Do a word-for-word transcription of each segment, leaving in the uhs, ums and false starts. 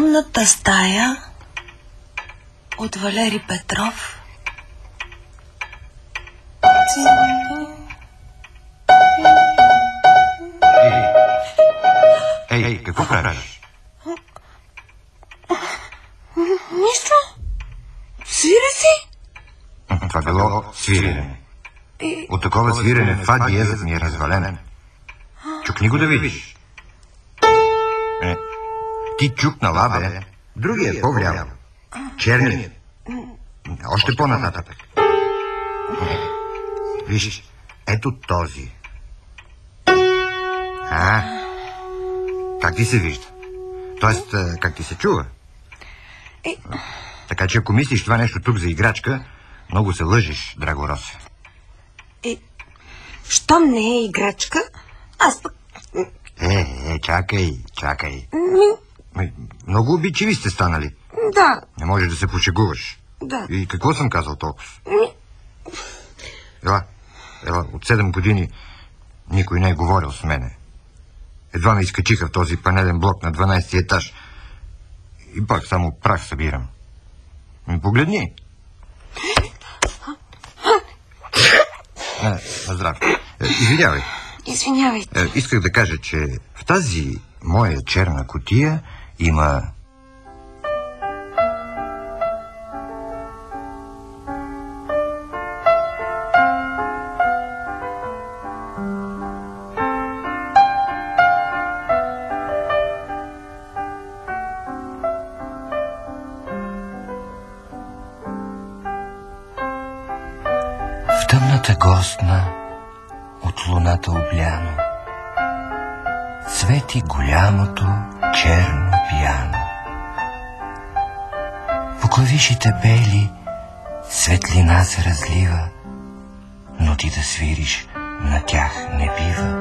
Тъмната стая от Валери Петров. Ей, ей, какво правиш? Нищо. Свири си. Това било свирене. От такова свирене фа диезът ми е развален. Чукни го да видиш. Е, ти чукна ла, бе. Другия е по-вляво. Черният. Още по-нататък. Е, виж, ето този. А, как ти се вижда? Тоест, как ти се чува? Е... Така че ако мислиш това нещо тук за играчка, много се лъжиш, драго Росе. Е, щом не е играчка, аз пък... Е, е, чакай, чакай. Ми... Много обичиви сте станали. Да. Не можеш да се пошегуваш. Да. И какво съм казал толкова? Ми... Ела, ела, от седем години никой не е говорил с мене. Едва ме изкачиха в този панелен блок на дванайсети етаж. И пак само прах събирам. Ми погледни. А, здрав. Извинявай. Извинявайте. Исках да кажа, че в тази моя черна кутия има... В тъмната гостна от луната обляно свети голямото черно пиано. По клавишите бели светлина се разлива, но ти да свириш на тях не бива.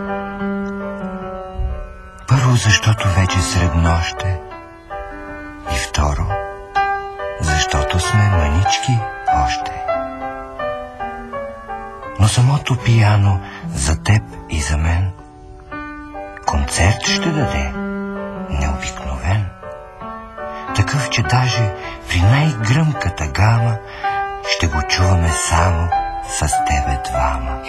Първо, защото вече среднощ е, и второ, защото сме мънички още. Но самото пиано за теб и за мен концерт ще даде необикновен. Такъв, че даже при най-гръмката гама ще го чуваме само с тебе двама.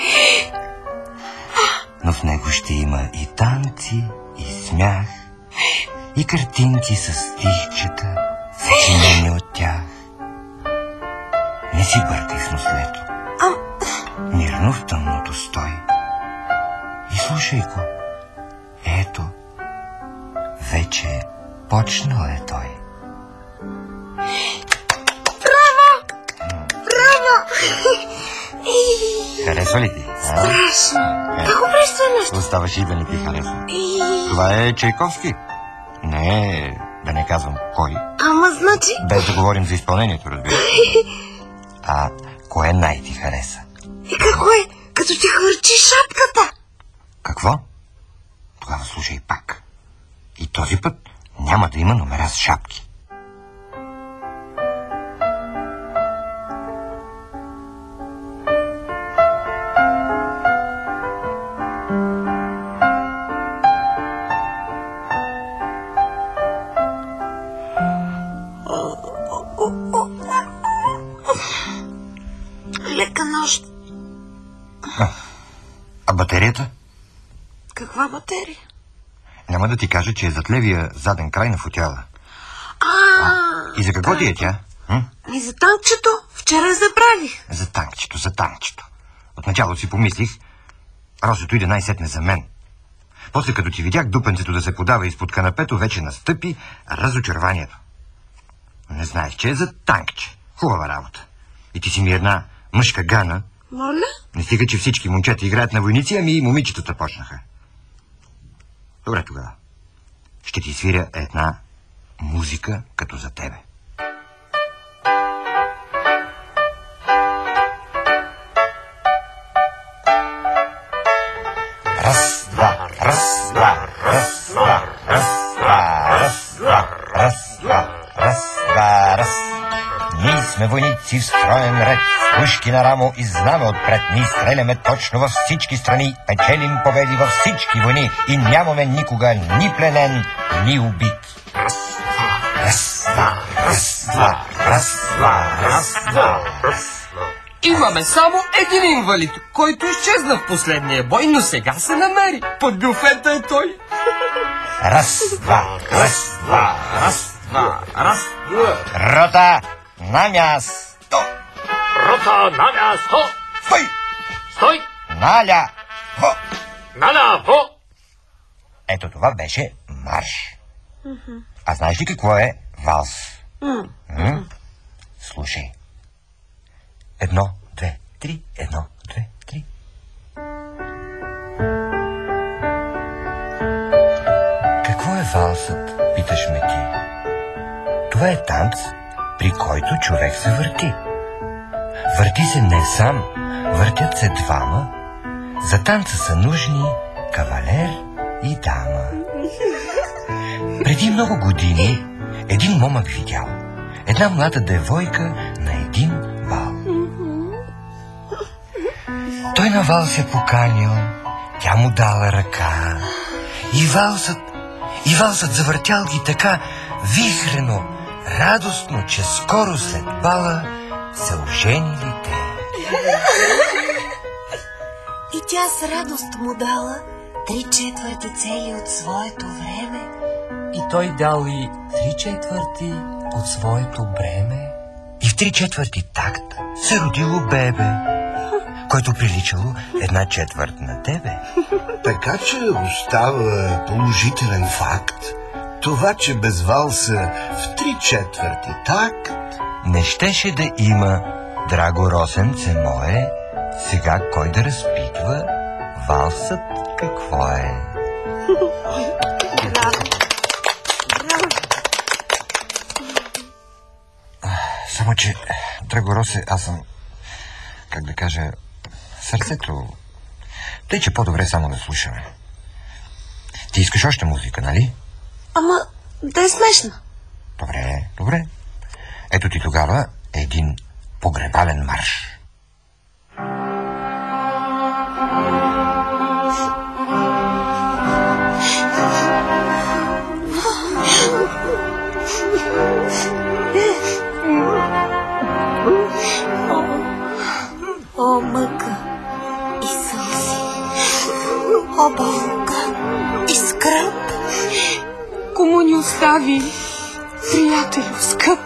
Но в него ще има и танци, и смях, и картинки с стихчета, съчинени от тях. Не си бъркай в нослето. Мирно в тъмното стой и слушай го. Ето, вече почнал е той. Браво! Браво! Харесва ли ти? Страшно! Как го пресвенеш? Оставаш и да не ти харесва. Това е Чайковски. Не, да не казвам кой. Ама значи... Без да говорим за изпълнението, разбира. А кое най ти хареса? И какво е? Като ти хвърчи шапката. Какво? Тогава слушай пак. И този път няма да има номера с шапки. Лека нощ. А, а батерията? Каква батерия? Няма да ти кажа, че е зад левия заден край на футяла. А, И за какво ти е тя? М? И за танкчето. Вчера забравих. За танкчето, за танкчето. Отначало си помислих, Росето иде най-сетне за мен. После като ти видях дупенцето да се подава изпод канапето, вече настъпи разочарованието. Не знаех, че е за танкче. Хубава работа. И ти си ми една мъжка гана. Моля? Не стига, че всички момчета играят на войници, ами и момичетата почнаха. Добре тогава. Ще ти свиря една музика като за тебе. Раз, два, раз, два, раз, два, раз, два, раз, два, раз, два, раз, два, раз. Ние сме войници в строен ред, с пушки на рамо и знаме отпред. Ние стреляме точно във всички страни, печелим победи във всички войни и нямаме никога ни пленен, ни убит. Раз, два, раз, два, раз, два, раз. Имаме само един инвалид, който изчезна в последния бой, но сега се намери. Под бюфета е той. Раз, два, раз, два, раз, два, раз, два. Рота на място. Рота на място. Стой! Стой! Наля! Хо! Наляво! Ето това беше марш. А знаеш ли какво е валс? М? Слушай. Едно, две, три, едно, две, три. Какво е валсът, питаш ме ти? Това е танц, при който човек се върти. Върти се не сам, въртят се двама. За танца са нужни кавалер и дама. Преди много години един момък видял една млада девойка на един бал. Той на вал се поканил, тя му дала ръка и валсът, и валсът завъртял ги така вихрено, радостно, че скоро след бала се оженили те. И тя с радост му дала три четвърти цели от своето време. И той дал и три четвърти от своето бреме. И в три четвърти такт се родило бебе, който приличало една четвърт на тебе. Така че остава положителен факт това, че без валса в три четвърти такт не щеше да има, драго росенце мое, сега кой да разпитва валсът какво е. Браво! Браво! Само, че, драго Росе, аз съм, как да кажа, сърцето. Тъй, че по-добре само да слушаме. Ти искаш още музика, нали? Ама да е смешна. Добре, добре. Ето ти тогава един погребален марш. О, мъка и сълзи, о, болка и скръб, кому ни остави приятелю скъп.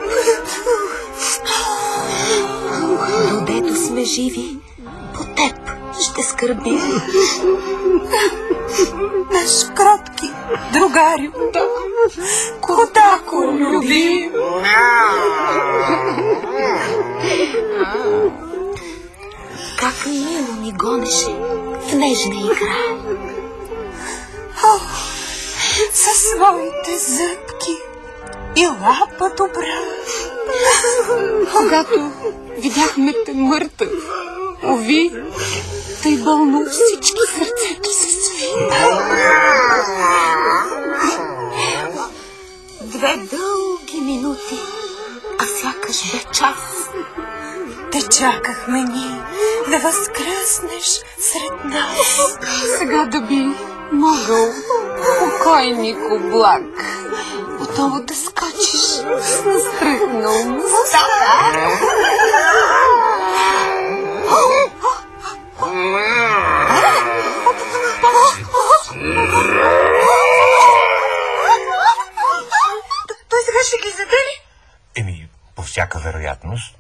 Додето сме живи, по теб ще скърбим. Наш кротки другарю, Кодако любим. Как мило ни гонеше в нежна игра. О, със своите зъбки и лапа добра. Когато видяхме те мъртъв, уви, тъй болно всички сърцето се сви. Две дълги минути, а сякаш бе час. Те чакахме ние да възкръснеш сред нас. Сега да би могъл, покойник облак, отново да скочиш с настръхнал мустак. Той сега ще ги заде ли? Еми, по всяка вероятност.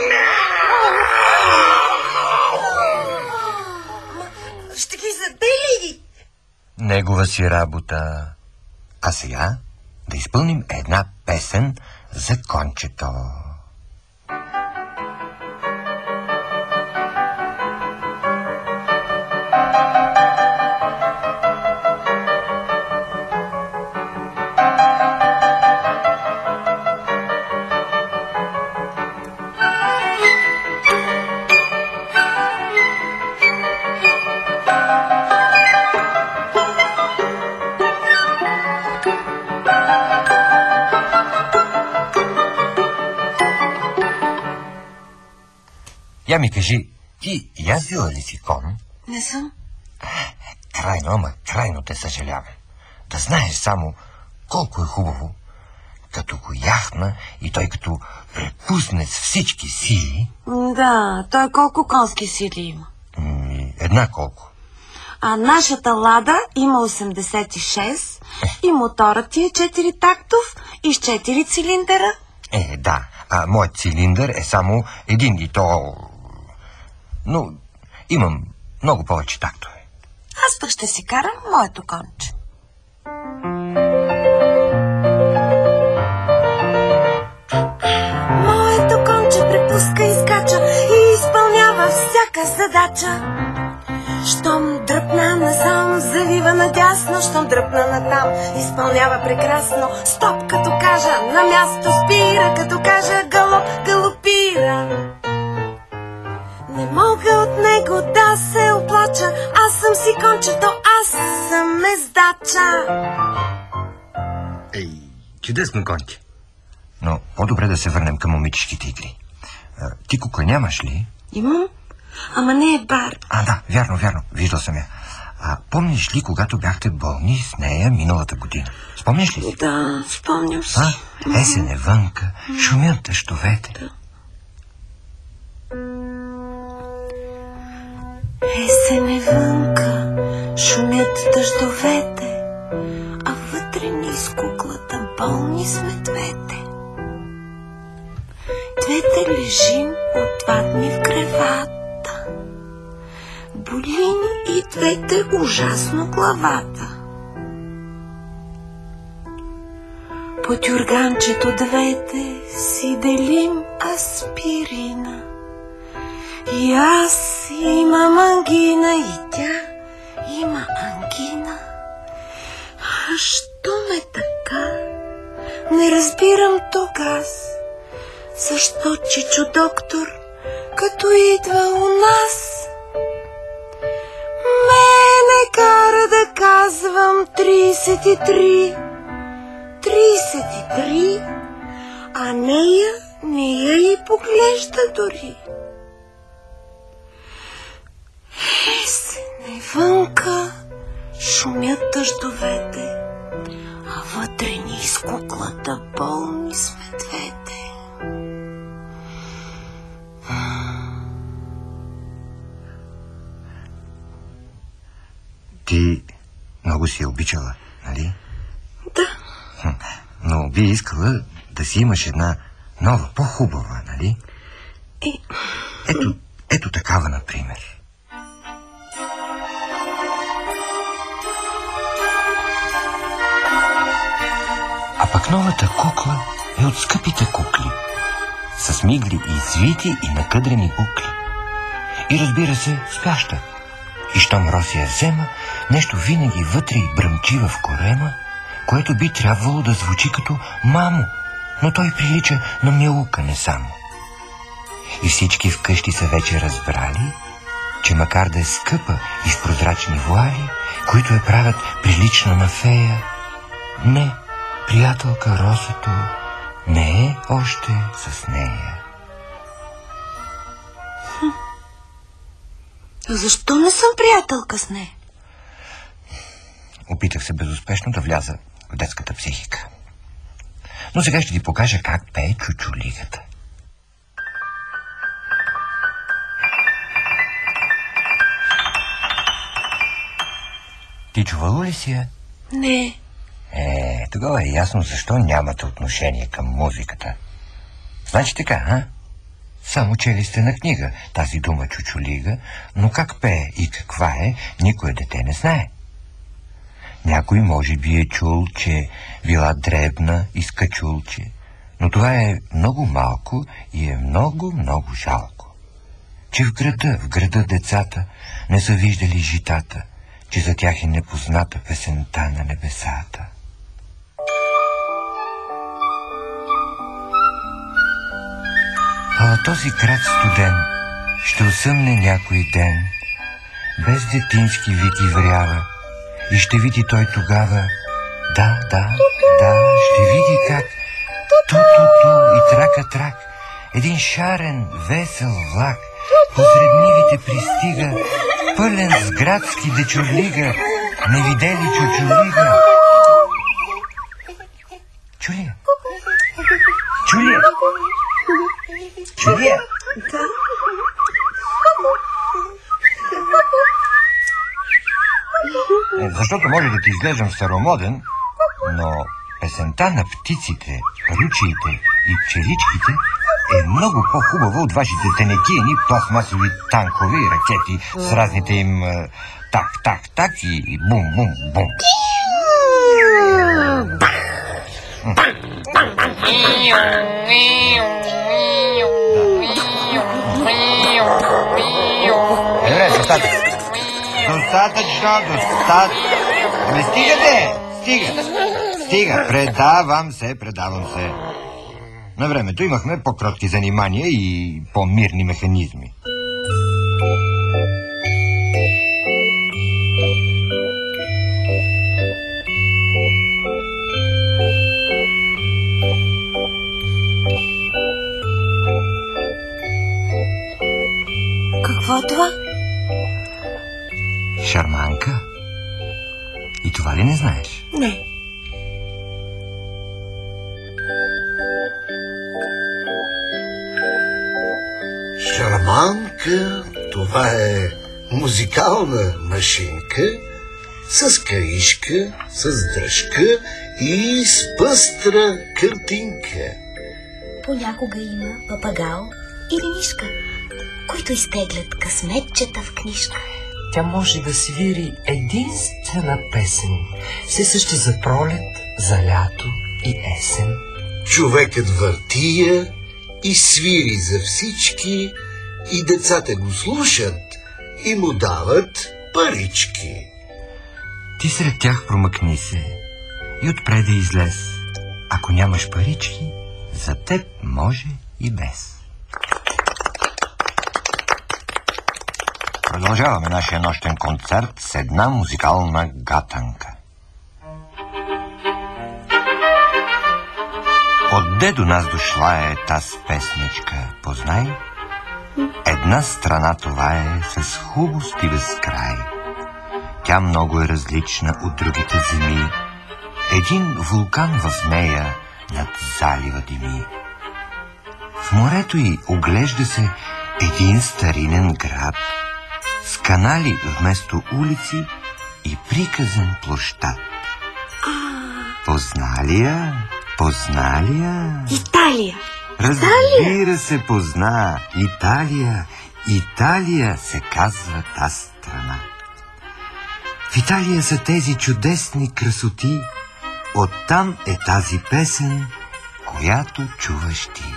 Ще ги заде ли? Негова си работа. А сега да изпълним една песен за кончето. Я ми кажи, ти яздила ли си кон? Не съм. Крайно, ама крайно те съжалявам. Да знаеш само колко е хубаво като го яхна и той като препусне с всички сили... Да, той колко конски сили има? Една колко. А нашата Лада има осемдесет и шест и моторът ти е четири тактов и с четири цилиндъра. Е, да, а моят цилиндър е само един и то... Но имам много повече тактове. Аз пък ще си карам моето конче. Моето конче препуска и скача и изпълнява всяка задача. Щом дръпна насам, завива надясно, щом дръпна натам, изпълнява прекрасно. Стоп, като кажа, на място спира, като кажа галоп, галопира. Не мога от него да се оплача, аз съм си кончето, аз съм ездача. Ей, чудесно конче. Но по-добре да се върнем към момичешките игри. А, ти кукла нямаш ли? Имам, ама не е бар. А, да, вярно, вярно, виждал съм я. А помниш ли, когато бяхте болни с нея миналата година? Спомняш ли си? Да, спомням си. А, есен е вънка, шумят дъждовете. Да. Есен е вънка, шумят дъждовете, а вътре ни с куклата болни сме двете. Двете лежим от два дни в кревата. Боли ни и двете ужасно главата. По тюрганчето двете си делим аспирина. И аз имам ангина, и тя има ангина. А що ме така? Не разбирам тогас. Защо чичо доктор, като идва у нас, мене кара да казвам тридесет и три, тридесет и три, а нея не я и поглежда дори. Есен е вънка, шумят дъждовете, а вътре ни с куклата болни сме двете. Ти много си я обичала, нали? Да. Хм, но би искала да си имаш една нова, по-хубава, нали? Е... Ето, ето такава, например. А пък новата кукла е от скъпите кукли, с мигли и извити и накъдрени букли. И разбира се, спяща. И щом Роси я взема, нещо винаги вътре и бръмчи в корема, което би трябвало да звучи като мамо, но той прилича на мялука не само. И всички вкъщи са вече разбрали, че макар да е скъпа и с прозрачни вуали, които я правят прилична на фея, не, приятелка Росото не е още с нея. Защо не съм приятелка с нея? Опитах се безуспешно да вляза в детската психика. Но сега ще ти покажа как пее чучулигата. Ти чувало ли си я? Не. Е, тогава е ясно защо нямате отношение към музиката. Значи така, а? Само чели сте на книга тази дума чучулига, но как пее и каква е, никое дете не знае. Някой може би е чул, че била дребна и скачулче, но това е много малко и е много, много жалко. Че в града, в града децата не са виждали житата, че за тях е непозната песента на небесата. А този град студен ще осъмне някой ден, без детински вид и врява, и ще види той тогава, да, да, да, ще види как ту-ту-ту и трака-трак, един шарен, весел влак посред нивите пристига, пълен с градски дечурлига, не видели чучулига. Чули я? защото може да ти изглеждам старомоден, но песента на птиците, ручиите и пчеличките е много по-хубава от вашите тенекияни пластмасови танкове и ракети с разните им так-так-так и бум-бум-бум. Добре, достатъчно. Достатъчно, достатъчно. Ами стигате, стига. Стига, предавам се, предавам се. На времето имахме по-кротки занимания и по-мирни механизми. Какво е това? Шарманка? И това ли не знаеш? Не. Шарманка, това е музикална машинка с каришка, с дръжка и с пъстра картинка. Понякога има папагал или мишка, които изтеглят късметчета в книжка. Тя може да свири единствена песен, се съща за пролет, за лято и есен. Човекът върти я и свири за всички, и децата го слушат и му дават парички. Ти сред тях промъкни се и отпреде излез. Ако нямаш парички, за теб може и без. Продължаваме нашия нощен концерт с една музикална гатанка. Отде до нас дошла е таз песничка, познай? Една страна това е с хубост и безкрай. Тя много е различна от другите земи. Един вулкан в нея над залива дими. В морето й оглежда се един старинен град с канали вместо улици и приказен площад. Позна ли я? Позна ли я? Италия! Разбира се, позна. Италия. Италия се казва та страна. В Италия са тези чудесни красоти. Оттам е тази песен, която чуваш ти.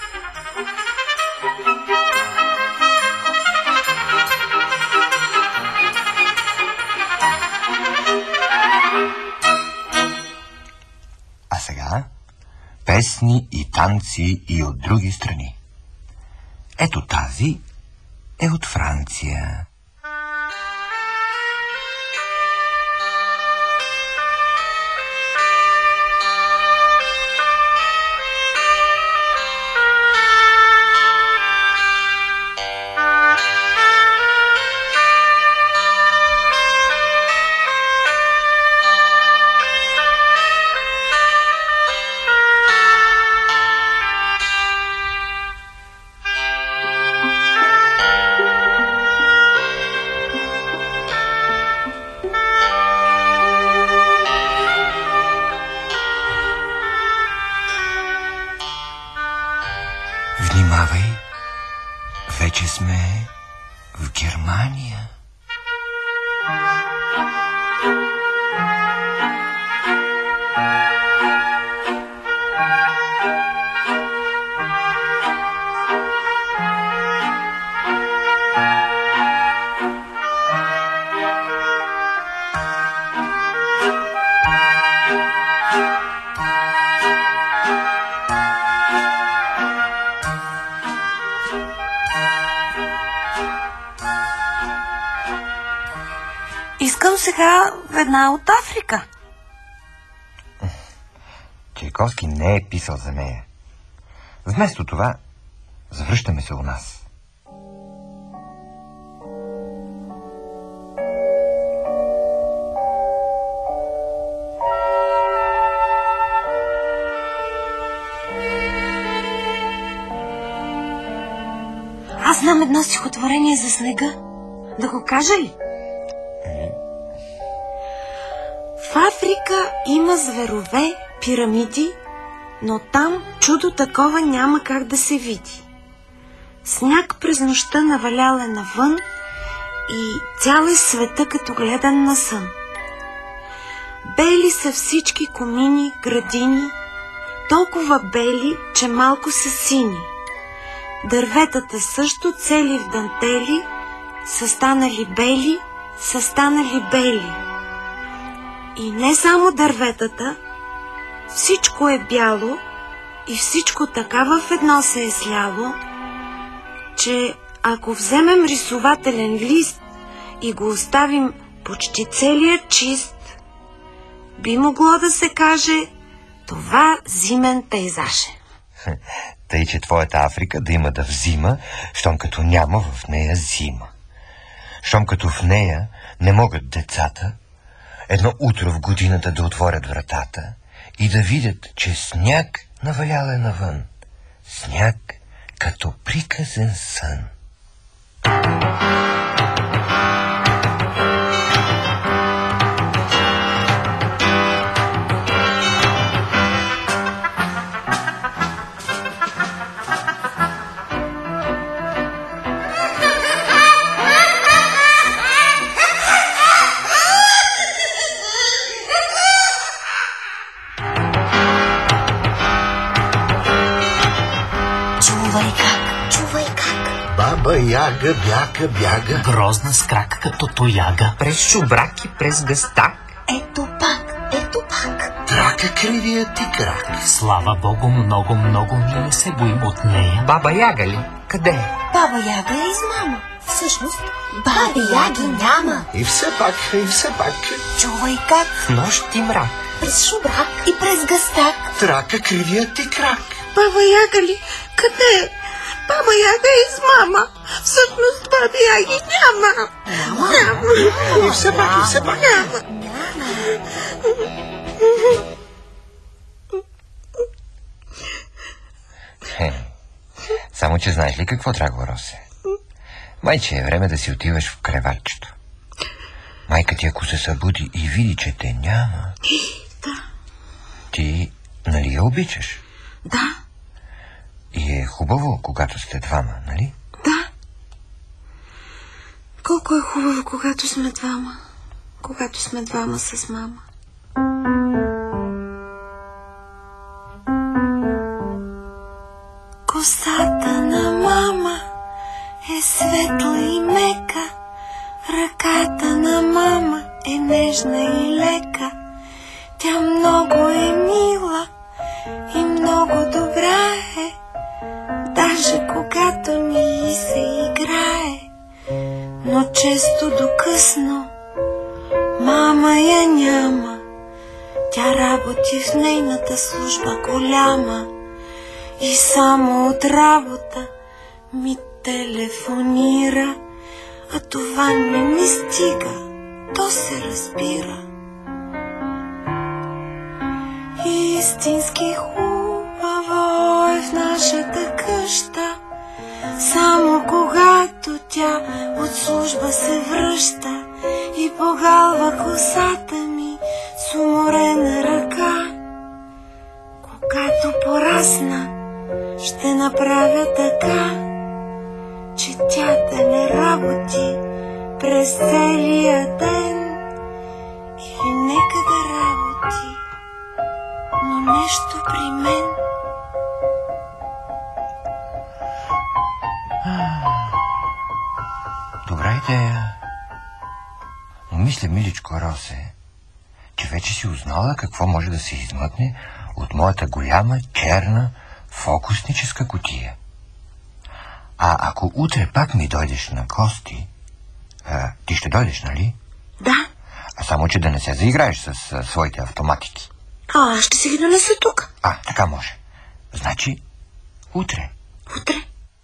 А сега песни и танци и от други страни. Ето тази е от Франция. Внимавай, вече сме в Германия. Искам сега една от Африка. Чайковски не е писал за нея. Вместо това, завръщаме се у нас. Аз знам едно стихотворение за снега. Да го кажа ли? Африка има зверове, пирамиди, но там чудо такова няма как да се види. Сняг през нощта навалял е навън и цял е света като гледан на сън. Бели са всички комини, градини, толкова бели, че малко са сини. Дърветата също цели в дантели, са станали бели, са станали бели. И не само дърветата, всичко е бяло и всичко така в едно се е сляло, че ако вземем рисувателен лист и го оставим почти целият чист, би могло да се каже това зимен пейзаж е. Тъй, че твоята Африка да има да взима, щом като няма в нея зима. Щом като в нея не могат децата едно утро в годината да отворят вратата и да видят, че сняг навалял е навън. Сняг като приказен сън. Чувай как, чувай как. Баба Яга бяга, бяга. Грозна с крак като тояга. През чубрак и през гъстак. Ето пак, ето пак. Трака кривия ти крак. Слава Богу, много, много ние не се боим от нея. Баба Яга ли? Къде е? Баба Яга е измама. Всъщност, баби Яги няма. И все пак, и все пак. Чувай как. В нощ и мрак. През шубрак и през гъстак. Трака кривия ти крак. Баба Яга ли? Къде е? Баба Яга е измама. Всъщност баби Яги няма. Няма. Няма. И все пак, и все пак. Няма. Хе. Само, че знаеш ли какво, драго Росе? Майче, е време да си отиваш в креватчето. Майка ти, ако се събуди и види, че те няма... Да. Ти, нали я обичаш? Да. И е хубаво, когато сте двама, нали? Да. Колко е хубаво, когато сме двама. Когато сме двама с мама. Косата на мама е светла и мека. Ръката на мама е нежна и лека. Тя много е мила и много добра е. Даже когато ни се играе. Но често до късно мама я няма. Тя работи в нейната служба голяма. И само от работа ми телефонира. А това не ми стига, то се разбира. Истински хубаво е в нашата къща. Само когато тя от служба се връща и погалва косата ми с уморена ръка. Когато порасна, ще направя така, че тя да не работи през целия ден. Или нека да работи, но нещо при мен. Добра идея. Но мисля, миличко Росе, че вече си узнала какво може да се измъкне от моята голяма, черна, фокусническа кутия. А ако утре пак ми дойдеш на гости, а, ти ще дойдеш, нали? Да. А само, че да не се заиграеш с а, своите автоматики. А, аз ще си ги донеса тук. А, така може. Значи, утре. Утре.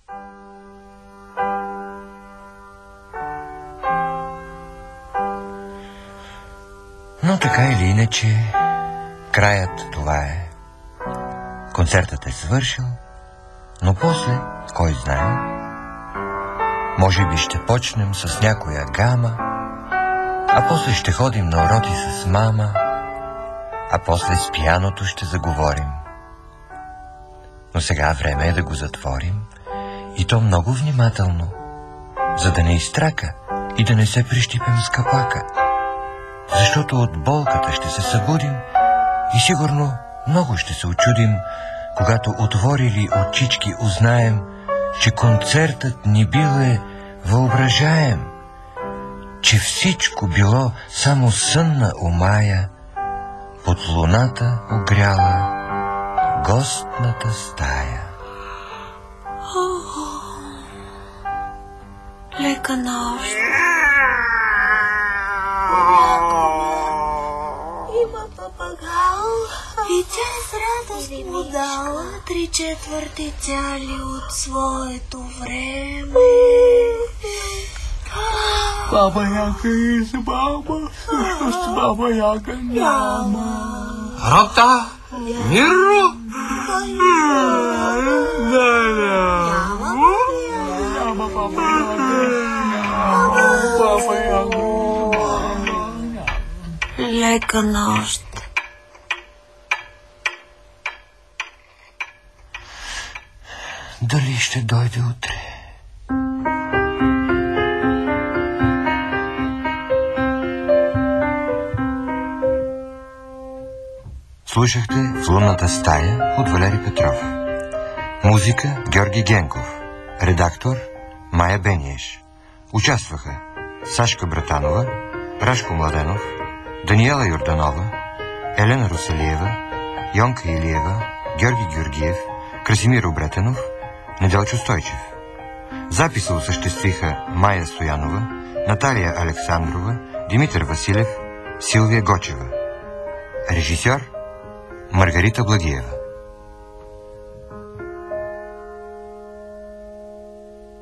Но така или иначе, краят това е. Концертът е свършил, но после, кой знае, може би ще почнем с някоя гама, а после ще ходим на уроки с мама а после с пианото ще заговорим. Но сега време е да го затворим, и то много внимателно, за да не изтрака и да не се прищипем с капака. Защото от болката ще се събудим и сигурно много ще се очудим, когато отворили очички узнаем, че концертът ни бил е въображаем, че всичко било само сънна омая, под луната огряла гостната стая. Лека нощ. Има папагал и тя с радост му дала три четвърти цяли от своето време. Баба Яга е баба, всъщност баба Яга няма. Рота! Миро! Няма баба Яга, няма баба Яга. Лека нощ. Дали ще дойде утре? Слушахте "В лунната стая" от Валери Петров. Музика Георги Генков. Редактор Мая Бениеш. Участваха Сашка Братанова, Рашко Младенов, Даниела Йорданова, Елена Руселиева, Йонка Илиева, Георги Георгиев, Красимир Обретенов, Неделчо Стойчев. Записа осъществиха Майя Стоянова, Наталия Александрова, Димитър Василев, Силвия Гочева. Режисьор Маргарита Благиева.